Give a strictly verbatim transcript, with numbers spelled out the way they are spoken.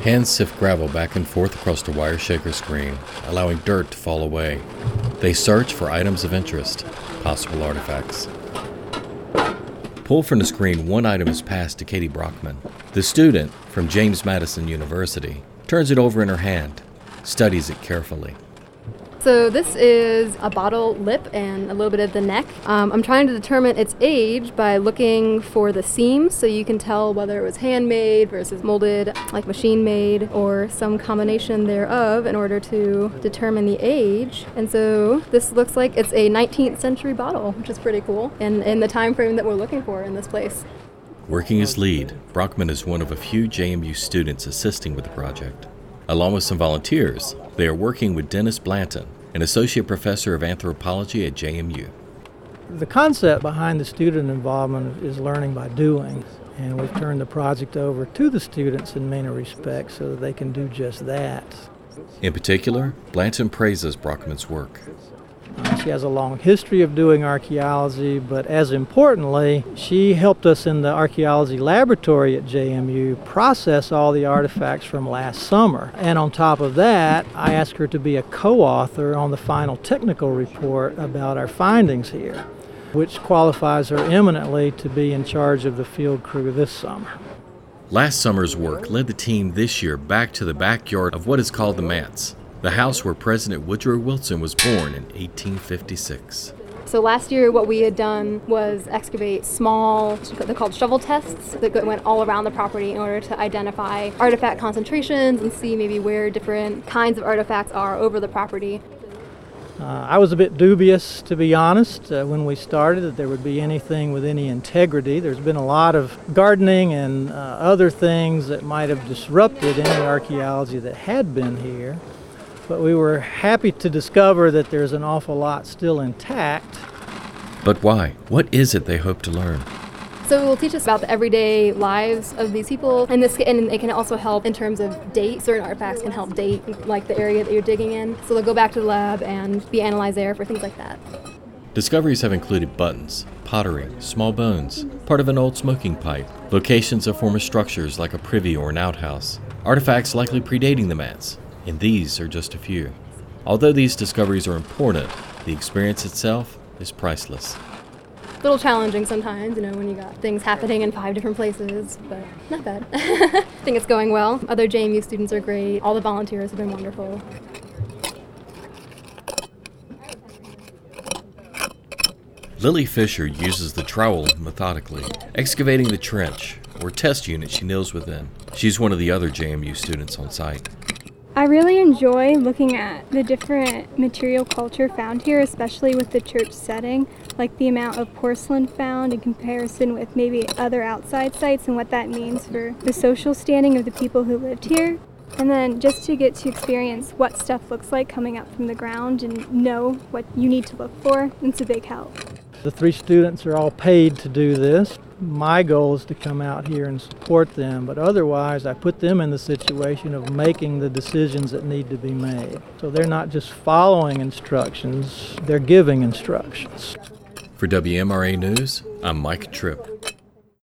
Hands sift gravel back and forth across the wire shaker screen, allowing dirt to fall away. They search for items of interest, possible artifacts. Pulled from the screen, one item is passed to Katie Brockman. The student from James Madison University turns it over in her hand, studies it carefully. So this is a bottle lip and a little bit of the neck. Um, I'm trying to determine its age by looking for the seams, so you can tell whether it was handmade versus molded, like machine made, or some combination thereof in order to determine the age. And so this looks like it's a nineteenth century bottle, which is pretty cool, and in the time frame that we're looking for in this place. Working as lead, Brockman is one of a few J M U students assisting with the project. Along with some volunteers, they are working with Dennis Blanton, an associate professor of anthropology at J M U. The concept behind the student involvement is learning by doing, and we've turned the project over to the students in many respects so that they can do just that. In particular, Blanton praises Brockman's work. Uh, she has a long history of doing archaeology, but as importantly, she helped us in the archaeology laboratory at J M U process all the artifacts from last summer. And on top of that, I asked her to be a co-author on the final technical report about our findings here, which qualifies her eminently to be in charge of the field crew this summer. Last summer's work led the team this year back to the backyard of what is called the Manse, the house where President Woodrow Wilson was born in eighteen fifty-six. So last year what we had done was excavate small, they're called shovel tests, that went all around the property in order to identify artifact concentrations and see maybe where different kinds of artifacts are over the property. Uh, I was a bit dubious, to be honest, uh, when we started that there would be anything with any integrity. There's been a lot of gardening and uh, other things that might have disrupted any archaeology that had been here. But we were happy to discover that there's an awful lot still intact. But why? What is it they hope to learn? So it will teach us about the everyday lives of these people, and this and it can also help in terms of date. Certain artifacts can help date, like the area that you're digging in. So they'll go back to the lab and be analyzed there for things like that. Discoveries have included buttons, pottery, small bones, part of an old smoking pipe, locations of former structures like a privy or an outhouse, artifacts likely predating the manse, and these are just a few. Although these discoveries are important, the experience itself is priceless. A little challenging sometimes, you know, when you got things happening in five different places, but not bad. I think it's going well. Other J M U students are great. All the volunteers have been wonderful. Lily Fisher uses the trowel methodically, excavating the trench or test unit she kneels within. She's one of the other J M U students on site. I really enjoy looking at the different material culture found here, especially with the church setting, like the amount of porcelain found in comparison with maybe other outside sites and what that means for the social standing of the people who lived here. And then just to get to experience what stuff looks like coming up from the ground and know what you need to look for, it's a big help. The three students are all paid to do this. My goal is to come out here and support them, but otherwise I put them in the situation of making the decisions that need to be made. So they're not just following instructions, they're giving instructions. For W M R A News, I'm Mike Tripp.